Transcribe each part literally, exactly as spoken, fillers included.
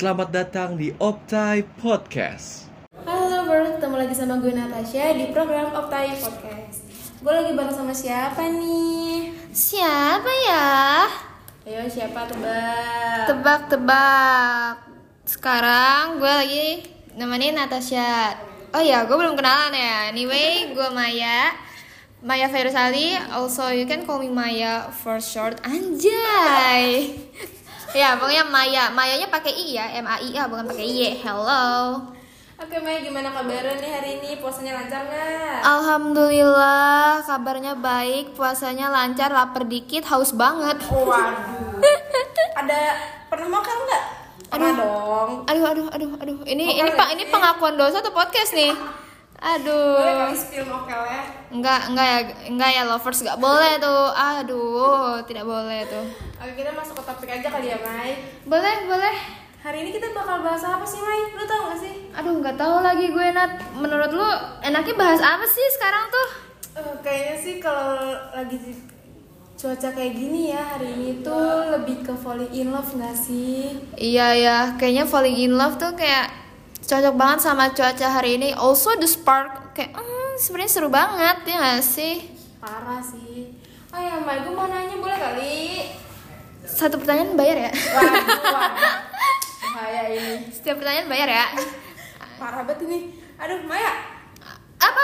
selamat datang di Optai Podcast. Halo lovers, ketemu lagi sama gue Natasha di program Optai Podcast. Gue lagi bareng sama siapa nih? Siapa ya? Ayo siapa tebak? Tebak-tebak. Sekarang gue lagi nemenin Natasha. Oh ya, gue belum kenalan ya. Anyway, gue Maya Maya Feirusali. Also you can call me Maya for short. Anjay. Ya, pokoknya Maya. Mayanya pakai I ya, M A I A bukan pakai Y. Hello. Oke Maya, gimana kabarnya nih hari ini? Puasanya lancar nggak? Alhamdulillah, kabarnya baik, puasanya lancar, lapar dikit, haus banget. Oh, waduh. Ada pernah makan nggak? Pernah dong. Aduh, aduh, aduh, aduh. Ini Mokel ini ya? pak, ini pengakuan dosa atau podcast nih? Aduh. Boleh kali spill mokelnya? Enggak, enggak ya, enggak ya lovers, enggak boleh tuh. Aduh, tidak boleh tuh. Oke, kita masuk ke topik aja kali ya Mai. Boleh, boleh. Hari ini kita bakal bahas apa sih Mai? Lu tau gak sih? Aduh, enggak tahu lagi gue Nat. Menurut lu enaknya bahas apa sih sekarang tuh? Uh, kayaknya sih kalau lagi di cuaca kayak gini ya hari ini tuh lebih ke falling in love gak sih? Iya ya, kayaknya falling in love tuh kayak cocok banget sama cuaca hari ini. Also the spark kayak hmm, sebenarnya seru banget ya gak sih? Parah sih. Oh ya Mai, gue mau nanya boleh kali? Satu pertanyaan bayar ya? Waduh, waduh. Bahaya ini. Setiap pertanyaan bayar ya? Parah banget ini. Aduh Maya, Apa?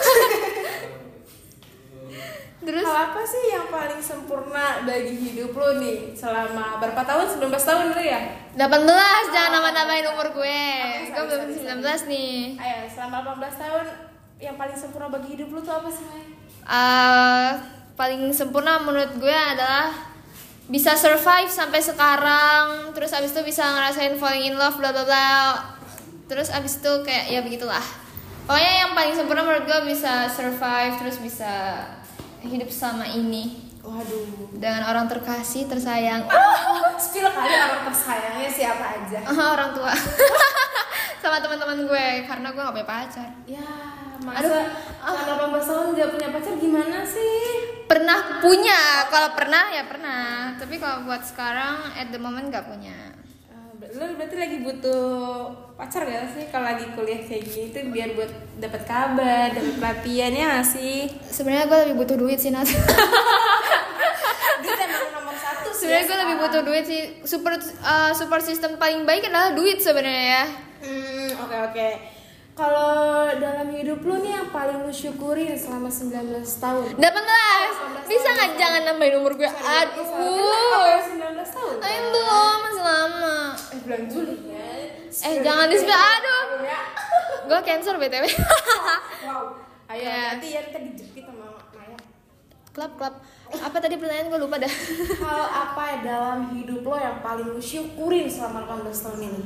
Terus? hal apa sih yang paling sempurna bagi hidup lo nih selama berapa tahun? sembilan belas tahun dulu ya? delapan belas, jangan nama-namain umur gue. Oke, Gue sorry, belum sorry, sembilan sorry. belas nih. Ayo, selama delapan belas tahun yang paling sempurna bagi hidup lo tuh apa sih Maya? Uh, paling sempurna menurut gue adalah bisa survive sampai sekarang, terus abis itu bisa ngerasain falling in love bla bla bla, terus abis itu kayak ya begitulah. Pokoknya yang paling sempurna menurut gue bisa survive, terus bisa hidup sama ini Waduh. dengan orang terkasih tersayang. Oh, spill kali orang tersayangnya siapa aja? Orang tua. Sama teman-teman gue karena gue gak punya pacar. Ya, masa Aduh, selama delapan belas tahun gak punya pacar gimana sih? Pernah punya, kalau pernah ya pernah, tapi kalau buat sekarang at the moment gak punya. Uh, Lu berarti lagi butuh pacar gak sih kalau lagi kuliah kayak gini tuh biar buat dapat kabar, dapat pelatihan ya gak sih? Sebenarnya gue lebih butuh duit sih Nat. Duit emang nomor satu sih. Sebenarnya ya gue lebih sekarang. butuh duit sih. Super uh, super sistem paling baik adalah duit sebenarnya ya. Hmm, oke oke. Kalau dalam hidup lu nih yang paling lu syukurin selama sembilan belas tahun? delapan belas. Bisa nggak jangan nambahin umur gue? Aduh. sembilan belas tahun. Tapi belum, masih lama. Eh bulan Juli ya. Eh jangan di sebelah. Aduh. Ya. Gue cancer B T W. Wow. Ayo Ya. nanti ya kita dijepit sama Maya. Klap klap. Apa tadi pertanyaan gue lupa dah. Hal apa dalam hidup lo yang paling lu syukurin selama delapan belas tahun ini?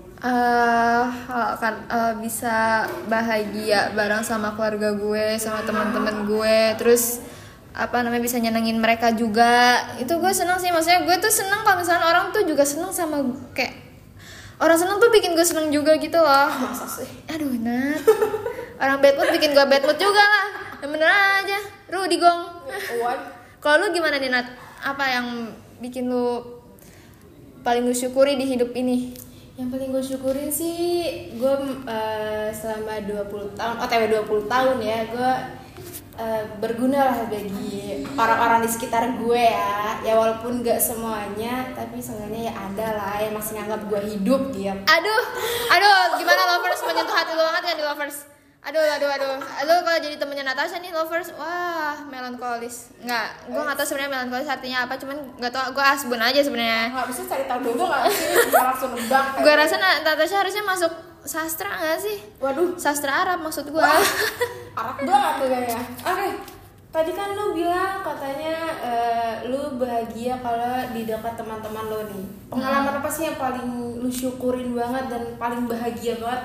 Eh, kan eh, bisa bahagia bareng sama keluarga gue, sama teman-teman gue, terus apa namanya bisa nyenengin mereka juga. Itu gue seneng sih, maksudnya gue tuh seneng kalau misalnya orang tuh juga seneng sama kayak orang seneng tuh bikin gue seneng juga gitu loh. Masa sih? Aduh Nat, orang bad mood bikin gue bad mood juga lah. Yang bener aja, Rudy Gong. What? Kalau lu gimana nih Nat? Apa yang bikin lu paling lu syukuri di hidup ini? Yang paling gue syukurin sih gue uh, selama dua puluh tahun, O T W dua puluh tahun ya, gue uh, berguna lah bagi orang-orang di sekitar gue ya. Ya walaupun gak semuanya, tapi seenggaknya ya ada lah yang masih nganggap gue hidup dia. Aduh, aduh, gimana lovers menyentuh hati lu banget kan di lovers? Aduh, aduh, aduh, aduh kalau jadi temennya Natasha nih lovers, wah melankolis. Nggak, gue nggak tahu sebenarnya melankolis artinya apa, cuman nggak tahu, gue asbun aja sebenarnya. Nggak bisa cari tahu dulu nggak sih? Bisa langsung nebak. Gue rasa Natasha harusnya masuk sastra nggak sih? Waduh, Sastra Arab maksud gue. Arab banget tuh kayaknya. Oke, tadi kan lu bilang katanya uh, lu bahagia kalau di dekat teman-teman lu nih. Pengalaman apa sih yang paling lu syukurin banget dan paling bahagia banget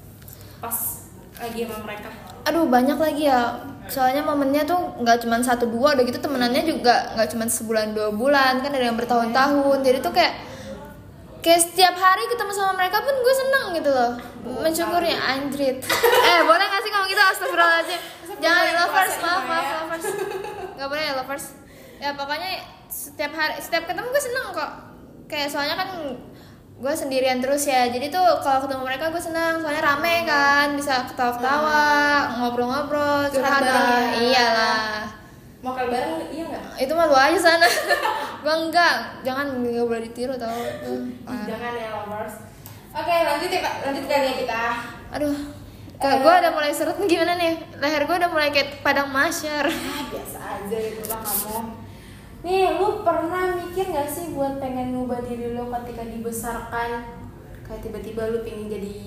pas lagi sama mereka? Aduh banyak lagi ya, soalnya momennya tuh nggak cuma satu dua, udah gitu temenannya juga nggak cuma sebulan dua bulan, kan ada yang bertahun-tahun. Jadi tuh kayak kayak setiap hari ketemu sama mereka pun gue seneng gitu loh, mensyukuri anjrit. Eh boleh nggak sih ngomong gitu? Astagfirullahaladzim. Jangan lovers, maaf maaf lovers, nggak boleh ya lovers. Ya pokoknya setiap hari setiap ketemu gue seneng kok. Kayak soalnya kan gue sendirian terus ya, jadi tuh kalau ketemu mereka gue senang soalnya rame kan, bisa ketawa-ketawa, ngobrol-ngobrol, curhat lah, iyalah. Mau kali bareng iya nggak? Itu mah lu aja sana. Gue enggak, jangan nggak boleh ditiru tau. Jangan ya lovers. Oke lanjut ya lanjut kali ya kita. Aduh, kayak gue udah mulai seret nih, gimana nih? Leher gue udah mulai kayak padang mahsyar. Ah, biasa aja gitu lah kamu. Nih, lu pernah mikir gak sih buat pengen ngubah diri lo ketika dibesarkan? Kayak tiba-tiba lu pengen jadi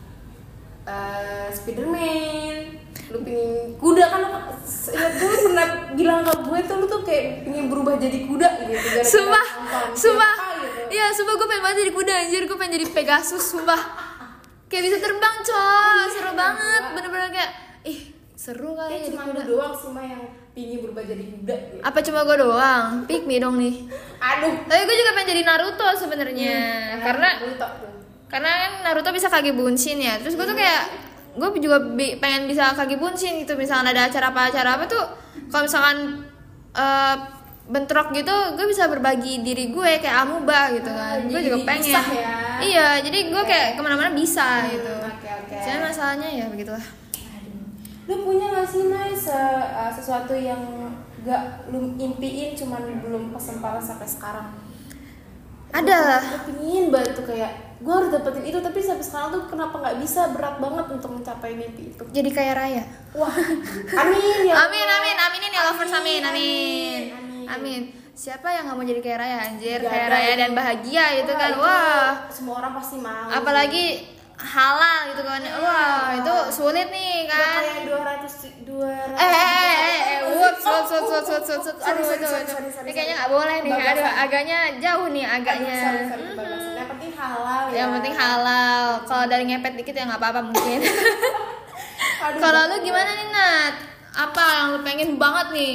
uh, Spiderman, lu pengen kuda kan? Lu ingat gue pernah bilang ke gue tuh lu tuh kayak pengen berubah jadi kuda gitu. Sumpah, sumpah. Gitu. Iya, sumpah gue pengen banget jadi kuda anjir, gue pengen jadi Pegasus, sumpah. Kayak bisa terbang, coy, seru banget, bener-bener kayak, ih seru kali ya, cuma lu doang sih mah yang pingin berubah jadi kuda gitu. Apa cuma gue doang? Pick me dong nih. Aduh. Tapi gue juga pengen jadi Naruto sebenarnya, hmm, karena Naruto. karena kan Naruto bisa Kage Bunshin ya. Terus gue tuh kayak gue juga bi- pengen bisa Kage Bunshin gitu. Misalkan ada acara apa acara apa tuh, kalau misalkan uh, bentrok gitu, gue bisa berbagi diri gue kayak amuba gitu kan. Gue juga pengen. Ya. Iya, jadi gue kayak kemana-mana bisa hmm, gitu. Oke oke. Cuma masalahnya ya begitulah. Lu punya gak sih Mai se, uh, sesuatu yang gak lu impiin cuman belum kesempatan sampai sekarang? Ada lah. Lu pingin banget tuh kayak gue harus dapetin itu tapi sampai sekarang tuh kenapa gak bisa, berat banget untuk mencapai mimpi itu. Jadi kaya raya. Wah, amin ya. Amin amin aminin ya lovers, amin amin. Amin. Amin. amin. Siapa yang gak mau jadi kaya raya anjir? Gak kaya ada. raya dan bahagia gitu Wah, kan. itu Wah. semua orang pasti mau. Apalagi halal gitu kan. Wah, itu sulit nih kan. Kayak dua ratus dua ratus. Eh eh eh eh, eh, whoops, Oh, whoops, whoops, whoops, whoops, whoops, whoops. Sorry, Aduh, sorry, aduh, sorry, aduh. sorry, sorry, Ini kayaknya sorry. nggak boleh nih. Aduh, Bablasan. agaknya jauh nih agaknya. Aduh, sorry, sorry, Hmm. bablasan. Yang penting halal ya. Yang penting halal. Kalau dari ngepet dikit ya nggak apa-apa mungkin. Aduh, Kalau lu Bapak. gimana nih Nat? Apa yang lu pengen banget nih?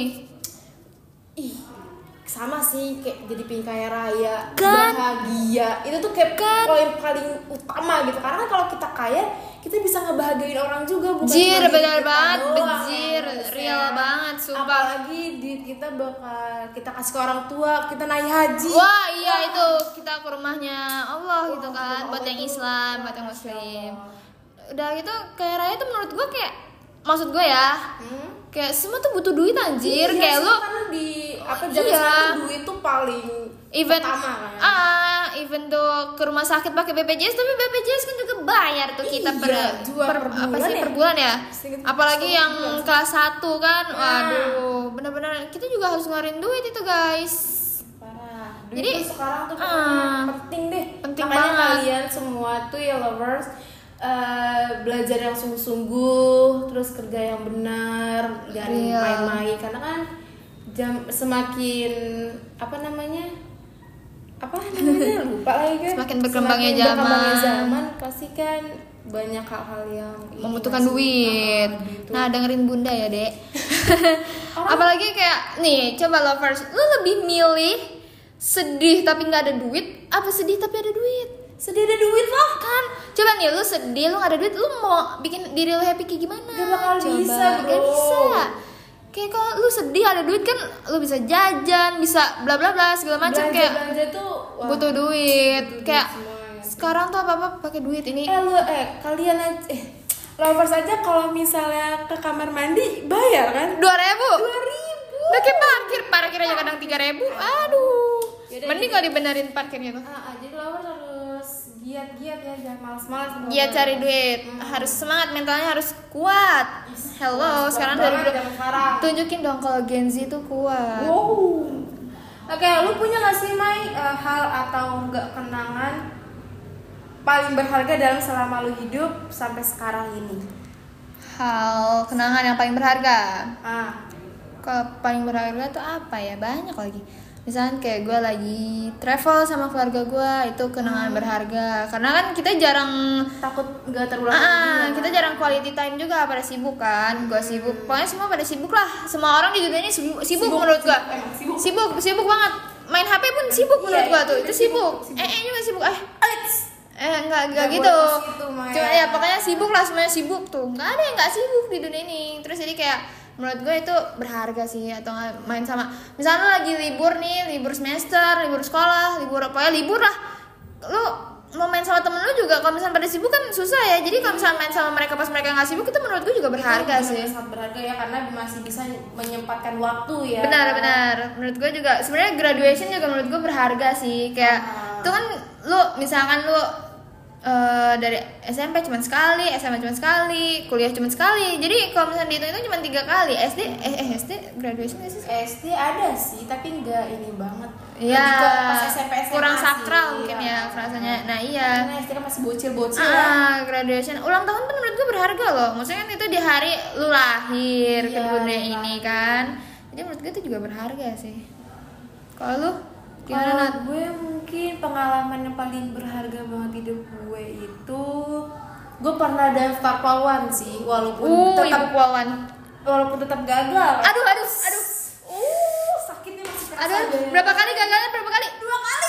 Ih, sama sih kayak jadi pengen kaya raya, Kan? bahagia. Itu tuh kayak poin paling utama gitu. Karena kan kalau kita kaya, kita bisa ngebahagiain orang juga, bukan Jir, cuma diri benar kita banget, doang, bejir, kan, real ya. banget, sumpah. Apalagi duit kita bakal kita kasih ke orang tua, kita naik haji. Wah iya itu kita ke rumahnya Allah gitu kan, Allah buat yang tuh. Islam, buat yang Muslim. Udah gitu kaya raya tuh menurut gue kayak, maksud gue ya, Hmm? kayak semua tuh butuh duit anjir. Iya, Kayak sih, lu kan di apa zaman Iya. sekarang tuh duit tuh paling even utama kan. ah even tuh ke rumah sakit pakai B P J S, tapi B P J S kan juga bayar tuh kita Iya, per, dua per, per apa bulan sih ya? per bulan ya. Sedikit Apalagi setengah yang bulan. kelas satu kan, Nah. waduh benar-benar kita juga harus ngeluarin duit itu guys. Parah. Duit Jadi, tuh sekarang tuh ah, pokoknya penting deh. penting Makanya banget. kalian semua tuh ya lovers eh, belajar yang sungguh-sungguh, terus kerja yang benar, jangan Real. main-main karena kan jam semakin apa namanya? Apa namanya? Lupa lagi kan. Semakin berkembangnya Semakin berkembangnya zaman. zaman pasti kan banyak hal-hal yang Membutuhkan ini duit. masih- ah, gitu. Nah, dengerin Bunda ya, Dek. Apalagi kayak nih, coba lovers, lu lebih milih sedih tapi nggak ada duit, apa sedih tapi ada duit? sedih ada duit lah. Kan, coba nih lu sedih, lu nggak ada duit, lu mau bikin diri lu happy kayak gimana? Gak bakal coba. bisa, bro. Gak bisa. Kayak kalau lu sedih ada duit kan, lu bisa jajan, bisa bla bla bla segala macam kayak Belanja-belanja tuh wah, butuh duit. butuh duit Kayak semuanya. sekarang tuh apa apa pakai duit ini. Eh lu eh kalian aja eh lovers aja kalau misalnya ke kamar mandi bayar kan? Dua ribu. Dua ribu. Udah kayak parkir, parkir aja kadang tiga ribu. Aduh. Yaudah, Mending kalau dibenerin parkirnya tuh. Ah, ah, jadi lovers harus giat-giat ya, jangan malas-malas. Dia cari duit, harus semangat, mentalnya harus kuat. Hello, sekarang dari Banget zaman sekarang. tunjukin dong kalau Gen Z tuh kuat. Wow. Oke, lu punya gak sih Mai eh, hal atau enggak kenangan paling berharga dalam selama lu hidup sampai sekarang ini? Hal kenangan yang paling berharga. Ah, Kalau paling berharga tuh apa ya? Banyak lagi. Misalnya kayak gue lagi travel sama keluarga gue, itu kenangan berharga. Karena kan kita jarang takut nggak terulang Ah, lagi ya, kita kan? jarang quality time juga, pada sibuk kan. Gue sibuk, pokoknya semua pada sibuk lah. Semua orang di dunia ini sibuk, sibuk, Sibuk, menurut gue. sibuk, emang sibuk. Sibuk, sibuk banget. Main H P pun sibuk menurut Iya, gue itu tuh. juga Itu sibuk, sibuk. sibuk. Eh, eh juga sibuk. Eh, Eits. eh enggak enggak Nggak gitu. boleh ke situ, Maya. Cuma ya pokoknya sibuk lah, semuanya sibuk tuh. Nggak ada yang nggak sibuk di dunia ini. Terus jadi kayak menurut gue itu berharga sih, atau nggak main sama misalnya lo lagi libur nih, libur semester, libur sekolah, libur pokoknya libur lah, lo mau main sama temen lu juga kalau misalnya pada sibuk kan susah ya. Jadi kalau misalnya main sama mereka pas mereka nggak sibuk itu menurut gue juga berharga itu sih. sangat berharga ya karena masih bisa menyempatkan waktu ya. Benar-benar. Menurut gue juga sebenarnya graduation juga menurut gue berharga sih. Kayak Ah. itu kan lu misalkan lu uh, dari S M P cuma sekali, S M A cuma sekali, kuliah cuma sekali. Jadi kalau misalnya dihitung itu cuma tiga kali. S D eh, eh S D graduation nggak sih? S D ada sih tapi nggak ini banget. Iya. Lebih ke pas S M P S M A Kurang sih. sakral mungkin Iya. ya rasanya. Nah iya. Karena S D kan masih bocil-bocil ya. Ah, graduation ulang tahun tuh menurut gue berharga loh. Maksudnya kan itu di hari lu lahir ke Iya, dunia iya. ini kan. Jadi menurut gue itu juga berharga sih. Kalau lu gimana Kalau Nat? gue mungkin pengalaman yang paling berharga banget hidup gue itu gue pernah daftar poluan sih walaupun Uh, tetap ibu Wawan. walaupun tetap gagal. Aduh, aduh, aduh. Uh, sakitnya masih kerasa. Aduh, deh. berapa kali gagalnya? Berapa kali? Dua kali.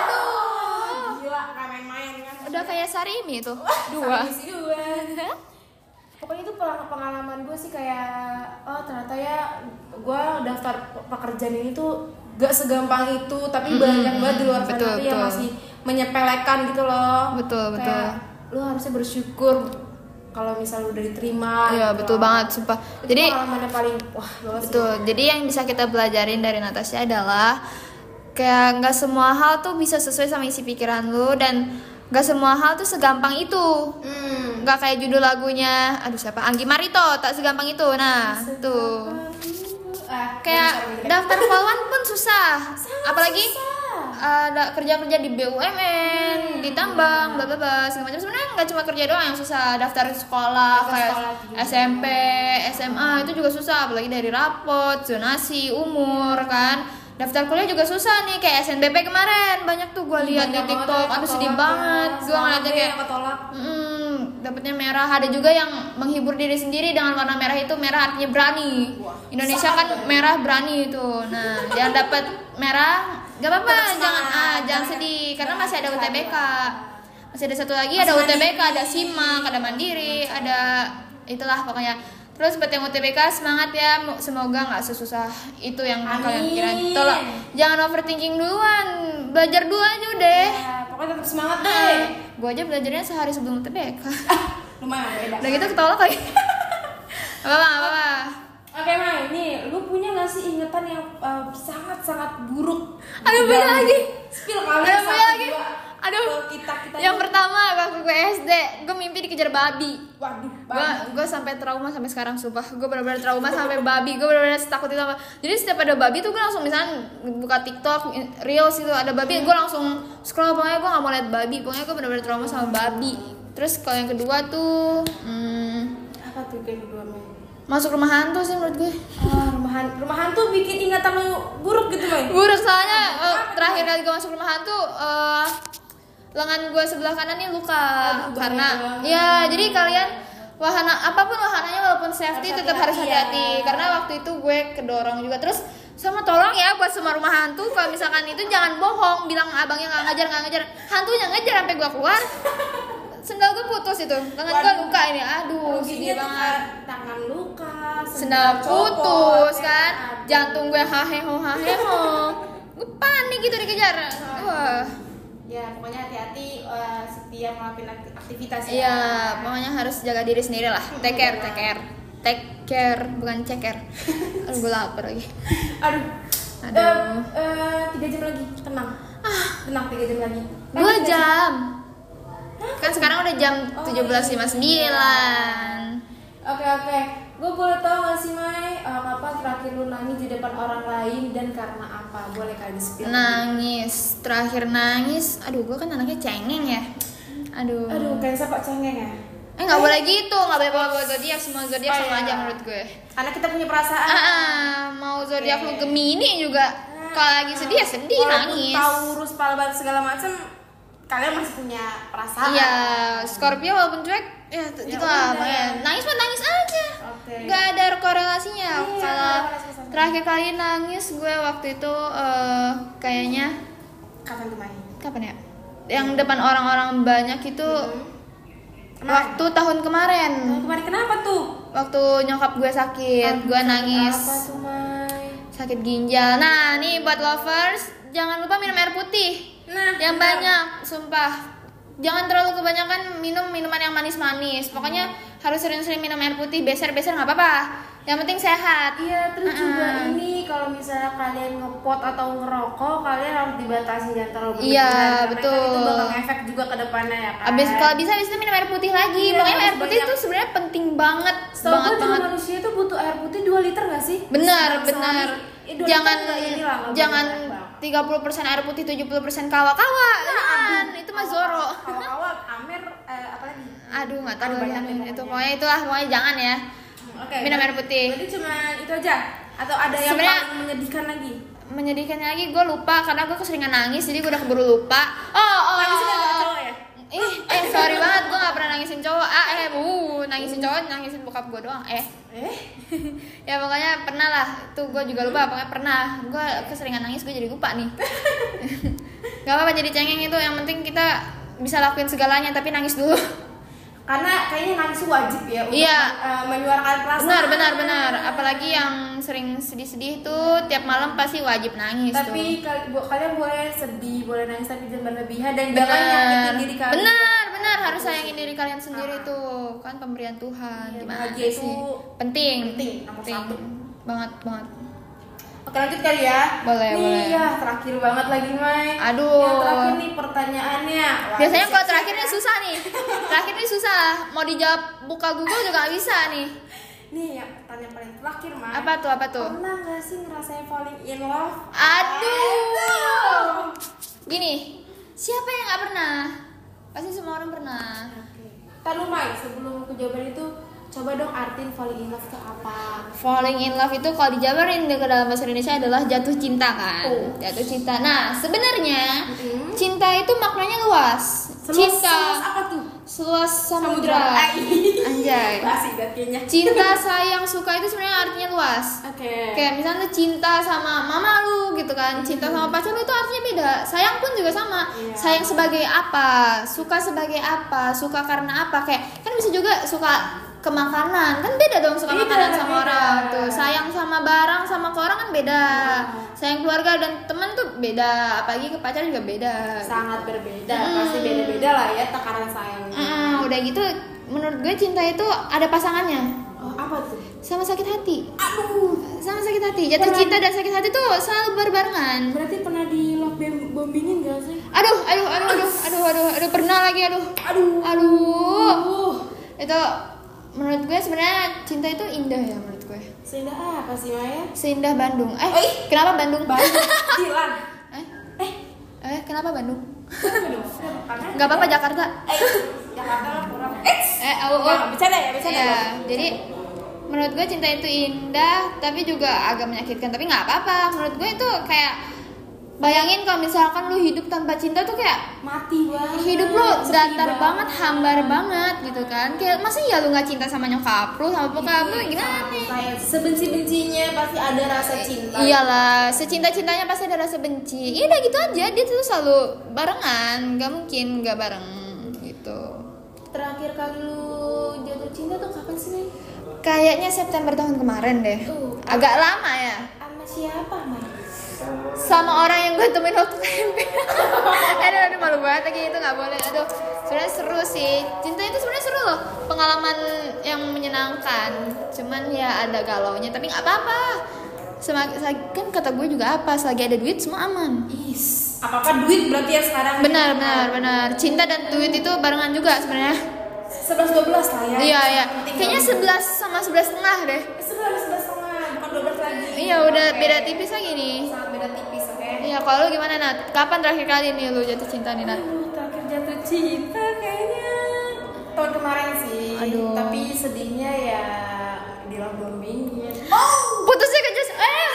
Aduh. Gila, nggak main-main kan. Udah kayak Sarimi tuh. Dua. Sampai sih dua. Pokoknya itu peng- pengalaman gue sih kayak oh ternyata ya gue daftar pekerjaan ini tuh gak segampang itu tapi Mm-mm. banyak banget di luar sana Betul, tuh yang betul. masih menyepelekan gitu loh. Betul, betul. Kayak lu harusnya bersyukur kalau misal udah diterima. Iya, gitu betul loh. banget, sumpah. Itu Jadi pengalaman yang paling wah banget sih. betul. Jadi yang bisa kita pelajarin dari Natasha adalah kayak nggak semua hal tuh bisa sesuai sama isi pikiran lu dan nggak semua hal tuh segampang itu. Hmm. Nggak kayak judul lagunya, aduh siapa? Anggi Marito, tak segampang itu. Nah, tuh. Ah, Kayak bentar, bentar. daftar poluan pun susah. Sangat Apalagi susah. ada kerja-kerja di B U M N, di tambang, bla bla bla segala macam. Sebenarnya nggak cuma kerja doang yang susah. Daftar sekolah Daftar kayak sekolah juga. S M P, S M A itu juga susah. Apalagi dari rapot, zonasi, umur kan. Daftar kuliah juga susah nih kayak S N B P kemarin banyak tuh gue lihat di Banyak banget TikTok. yang Aduh sedih ketolak banget. ya. Gue Selamat ngeliatnya deh kayak yang ketolak. Hmm, dapatnya merah. Ada juga yang menghibur diri sendiri dengan warna merah itu. Merah artinya berani. Wah, Indonesia sangat kan berani. merah berani itu. Nah, yang dapat merah gak apa-apa, Tetap jangan semangat. ah, jangan Jangan- sedih karena jangan masih ada U T B K. kecewa. Masih ada satu lagi, Masih ada U T B K, mandiri. ada SIMAK, ada mandiri, ada itulah pokoknya. Terus buat yang U T B K semangat ya, semoga nggak sesusah itu yang Amin. kalian kira. Tolong jangan overthinking duluan, belajar dulu aja deh. Ya, pokoknya tetap semangat Ah, deh. gue aja belajarnya sehari sebelum U T B K. Lumayan beda. Udah gitu ketolak lagi. Apa apa apa. Oke Mai, nih lu punya nggak sih ingatan yang uh, sangat-sangat buruk? Aduh, Di beda dalam lagi. hidup? Spill kali Aduh, satu, beda lagi. dua, Aduh. ke kita kita. Yang pertama waktu gue S D, gue mimpi dikejar babi. waduh, Gue banget. gue sampai trauma sampai sekarang sumpah. Gue benar-benar trauma sampai babi. Gue benar-benar takut itu apa. Jadi setiap ada babi tuh gue langsung misalnya buka TikTok, Reels itu ada babi, gue langsung scroll. Pokoknya gue nggak mau lihat babi. Pokoknya gue benar-benar trauma sama babi. Terus kalau yang kedua tuh, hmm, Apa tuh kayak kedua Mai? masuk rumah hantu sih menurut gue. Ah, rumah hantu, rumah hantu bikin ingatan lu buruk gitu Mai? Buruk soalnya eh, terakhir kali gue masuk rumah hantu eh, lengan gue sebelah kanan nih luka. Aduh, bahaya Karena banget. ya jadi kalian wahana apapun wahananya walaupun safety Harus tetap harus hati-hati hati-hati ya. karena waktu itu gue kedorong juga. Terus sama tolong ya buat semua rumah hantu kalau misalkan itu jangan bohong bilang abangnya nggak ngajar nggak ngajar, hantunya ngajar sampai gue keluar. Sendal gue putus itu, lengan gue Waduh. luka ini, aduh sedih Ruginya tuh banget. kan tangan luka, Sendal copot, putus ya kan, Aduh. jantung gue haheho haheho, gue panik gitu dikejar. Wah, Ya pokoknya hati-hati uh, setiap ngelakuin akti- aktivitas ya. iya pokoknya harus jaga diri sendiri lah. Take care, take care, take care bukan ceker. Aduh gue lapar lagi. Aduh. Aduh. Eh, eh, tiga jam lagi, tenang. Tenang tiga jam lagi. Dua Lanjut, lanjut. jam. Kan sekarang udah jam tujuh belas lima puluh sembilan. Oke oke. Gue boleh tahu gak sih Mai, eh, kapan terakhir lu nangis di depan orang lain dan karena apa? Boleh kali di-spill? Nangis, terakhir nangis. Aduh gue kan anaknya cengeng ya. Aduh. Aduh, kayak siapa cengeng ya? Eh nggak boleh gitu, nggak boleh bawa zodiak, semua zodiak Oh, sama iya. aja menurut gue. Karena kita punya perasaan. Ah, ah, mau zodiak lu Oke. Gemini juga, kalau lagi sedih ya sedih Walaupun nangis. Taurus, Palbat segala macem, kalian masih punya perasaan. Iya, Scorpio walaupun cuek, ya t- Ya gitu lah. udah. Makanya nangis mah nangis aja, Oke. nggak ada korelasinya. Iya, Kalau nggak ada korelasi. terakhir kali nangis gue waktu itu eh, kayaknya Kapan tuh Mai? kapan ya? Yang depan orang-orang banyak itu Kemarin? waktu tahun kemarin. Oh, kemarin kenapa tuh? Waktu nyokap gue sakit, Aduh, gue sakit nangis. Apa tuh Mai? Sakit ginjal. Nah, nih buat lovers, jangan lupa minum air putih. Nah, Yang benar. banyak, sumpah. jangan terlalu kebanyakan minum minuman yang manis-manis. Pokoknya hmm. harus sering-sering minum air putih, beser-beser nggak apa-apa. Yang penting sehat. Iya, terus uh-uh. juga ini kalau misalnya kalian ngepot atau ngerokok, kalian harus dibatasi jangan terlalu berlebihan. Iya, Kan betul. itu bakal ngefek juga ke depannya ya kan. Abis kalau bisa abis itu minum air putih lagi. Iya, Pokoknya air putih banyak. itu sebenarnya penting banget. Setahu banget gue juga banget. manusia itu butuh air putih dua liter nggak sih? Benar, Sehari. benar. Eh, dua Jangan liter nggak ini lah, nggak jangan banyak. tiga puluh persen air putih, tujuh puluh persen kawa-kawa. Jangan, itu mah zoro. Kawa-kawa, Amer, eh, apa lagi? Aduh, nggak tahu Aduh, banyak yang deh itu. pokoknya. Pokoknya itulah, pokoknya jangan ya. Oke. Minum air putih. Berarti cuma itu aja? Atau ada yang Sebenarnya- paling menyedihkan lagi? Menyedihkannya lagi gue lupa karena gue keseringan nangis jadi gue udah keburu lupa. Oh, oh. Nangisnya gara-gara cowok ya? Ih, eh sorry banget gue nggak pernah nangisin cowok. Ah, eh, bu, nangisin cowok, nangisin bokap gue doang. Eh, Eh? ya pokoknya pernah lah. Tuh gue juga lupa, pokoknya pernah. Gue keseringan nangis gue jadi lupa nih. Gak apa-apa jadi cengeng itu. Yang penting kita bisa lakuin segalanya tapi nangis dulu. Karena kayaknya nangis itu wajib ya untuk Iya. uh, menyuarakan perasaan. Benar, benar, benar. Apalagi yang sering sedih-sedih tuh tiap malam pasti wajib nangis Tapi tuh. kal- bu- kalian boleh sedih, boleh nangis tapi jangan berlebihan dan jangan nyakitin diri kalian. benar, benar harus sayangin diri kalian sendiri tuh kan pemberian Tuhan. Iya, Gimana bahagia sih? itu Penting, penting, nomor satu. banget banget. Oke lanjut kali ya. Boleh, nih, boleh. ya terakhir banget lagi Mai. Aduh. Yang terakhir nih pertanyaannya. Wah, Biasanya kalau siap-siap terakhirnya ya. susah nih. Terakhir nih susah. Mau dijawab buka Google juga gak bisa nih. Nih yang pertanyaan paling terakhir Mai. Apa tuh? Apa tuh? Pernah gak sih ngerasain falling in love? Aduh. Gini, siapa yang gak pernah? Pasti semua orang pernah. Oke. Tahu Mai, sebelum aku jawaban itu coba dong artiin falling in love itu apa? Falling in love itu kalau dijabarin ke dalam bahasa Indonesia adalah jatuh cinta kan. Oh. Jatuh cinta. Nah, sebenarnya Mm-hmm. cinta itu maknanya luas. Seluas, cinta seluas apa tuh? seluas samudra. Ai. Anjay. Basi kayaknya. Cinta, sayang, suka itu sebenarnya artinya luas. Oke. Kayak misalnya cinta sama mama lu gitu kan, cinta sama pacar lu itu artinya beda. Sayang pun juga sama. Iya. Sayang sebagai apa? Suka sebagai apa? Suka karena apa? Kayak kan bisa juga suka ke makanan. Kan beda dong suka Beda, makanan sama beda. orang tuh. Sayang sama barang sama ke orang kan beda. Iya. Sayang keluarga dan teman tuh beda. Apalagi ke pacar juga beda. Sangat berbeda, Hmm. pasti beda-beda lah ya takaran sayangnya. Mm, udah gitu menurut gue cinta itu ada pasangannya. Oh, apa tuh? Sama sakit hati. Aduh, Sama sakit hati. Jatuh Pernah- cinta dan sakit hati tuh selalu berbarengan. berarti pernah di love bom- bombingin gak sih? Aduh, aduh, aduh, aduh, aduh, aduh, aduh, pernah lagi, aduh, Aduh. aduh. Uh, Itu menurut gue sebenarnya cinta itu indah ya menurut gue. seindah apa sih Maya? Seindah Bandung. Eh, Oh, ih. kenapa Bandung? Bandung, Dilan. Eh, Eh, eh, kenapa Bandung? aduh, karena Gak apa-apa Jakarta. Eh, Jakarta lah kurang. Eh, Eh, oh, oh. nah, bercanda ya, bercanda. Iya, ya. jadi menurut gue cinta itu indah, tapi juga agak menyakitkan. Tapi nggak apa-apa. Menurut gue itu kayak bayangin kalau misalkan lu hidup tanpa cinta tuh kayak Mati banget. hidup lu Sepi datar banget, hambar banget gitu kan. Kayak masa ya lu nggak cinta sama nyokap lu, sama bokap lu gimana nih? Kayak sebenci-bencinya pasti ada rasa cinta. Iyalah, secinta-cintanya pasti ada rasa benci. Ya udah gitu aja, dia tuh selalu barengan, nggak mungkin nggak bareng gitu. Terakhir kali lu jatuh cinta tuh kapan sih, Nih? Kayaknya September tahun kemarin deh. Uh. Agak lama ya. Sama siapa, Mai? Sama orang yang gue temuin waktu K M P. aduh, aduh malu banget lagi itu nggak boleh. Aduh, sebenarnya seru sih. Cinta itu sebenarnya seru loh. Pengalaman yang menyenangkan. Cuman ya ada galaunya, tapi nggak apa-apa. Semak, kan kata gue juga apa? Selagi ada duit semua aman. Is. Apa-apa duit berarti ya sekarang. Benar, benar, benar. Cinta dan duit itu barengan juga sebenarnya. sebelas dua belas lah ya. Iya, iya. Penting Kayaknya banget. sebelas sama sebelas setengah deh. sebelas sebelas setengah, bukan dua belas lagi. Iya, udah Oke. beda tipis lagi nih. Sangat beda tipis, oke. Iya, kalau lu gimana Nat? Kapan terakhir kali nih lu jatuh cinta nih Nat? Aduh, terakhir jatuh cinta kayaknya tahun kemarin sih. Aduh. Tapi sedihnya ya di love bombing. Putusnya ke Jus. Eh,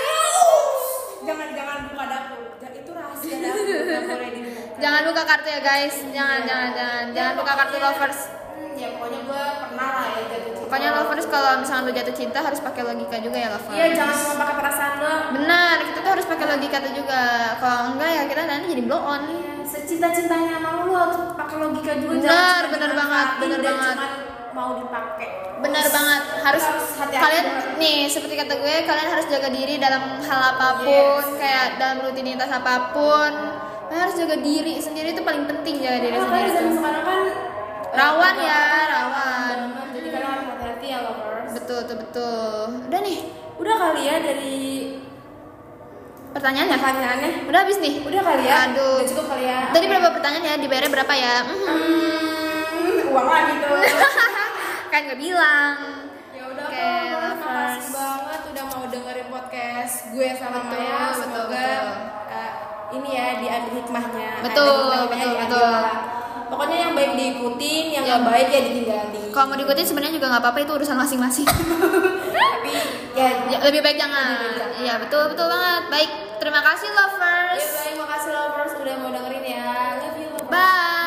Jangan jangan buka dapur. Ja- Itu rahasia dapur, nggak boleh dibuka. jangan buka kartu ya guys. Jangan, jangan, jangan, jangan buka kartu lovers. Hmm, ya pokoknya gue pernah lah ya jatuh cinta. Pokoknya lovers kalau misalnya lu jatuh cinta harus pakai logika juga ya lovers. Iya, jangan cuma pakai perasaan doang. Benar, kita tuh harus pakai logika tuh juga. Kalau enggak ya kita nanti jadi blow on. Secinta-cintanya sama lu, lu harus pakai logika juga. Benar, jangan cuma benar dimanfaatin banget, benar dan banget. cuman mau dipakai. Benar banget. Harus Harus hati-hati kalian banget. nih seperti kata gue, kalian harus jaga diri dalam hal apapun, Yes. kayak dalam rutinitas apapun. harus jaga diri sendiri itu paling penting, jaga diri Makanya sendiri zaman tuh. sekarang kan Rawan eh, ya, rawan. banget. Jadi kalian harus hati-hati ya lovers. Betul tuh betul. Udah nih Udah kali ya dari pertanyaannya. pertanyaannya. Udah habis nih. Udah kali ya. Aduh. Udah cukup kali ya. Tadi berapa pertanyaan ya? Dibayarnya berapa ya? Mhm. Hmm, uang lagi tuh. Kan nggak bilang. Ya udah Oke, kok, lovers. makasih banget udah mau dengerin podcast gue sama Betul, Maya. betul, Semoga betul. uh, ini ya diambil hikmahnya. Betul, Ada hikmahnya, betul, diambil betul. lah. Pokoknya yang baik diikutin, yang Ya. nggak baik ya ditinggalin. Kalau mau diikutin sebenarnya juga nggak apa-apa, itu urusan masing-masing. Tapi ya, Ya, lebih baik jangan. Lebih baik jangan. Iya betul betul banget. Baik, terima kasih lovers. ya baik, makasih lovers udah mau dengerin ya. Love you lovers. Bye.